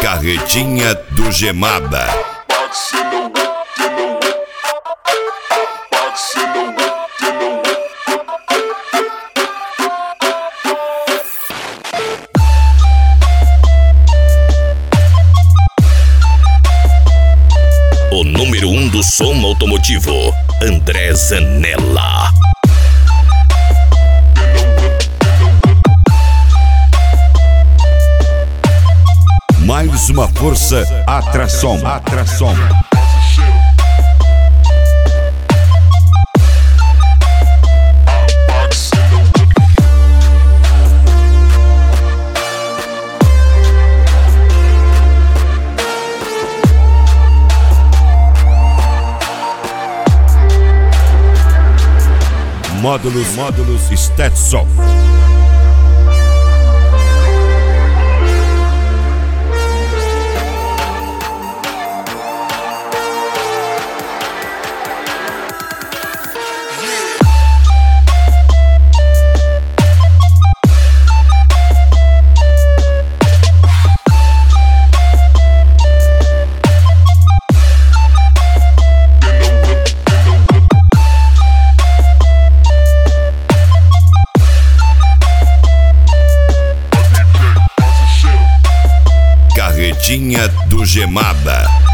Carretinha do Gemada. O número 1 do som automotivo, André Zanella. Mais uma força, Atração. Módulos Stetson. Carretinha do Gemada.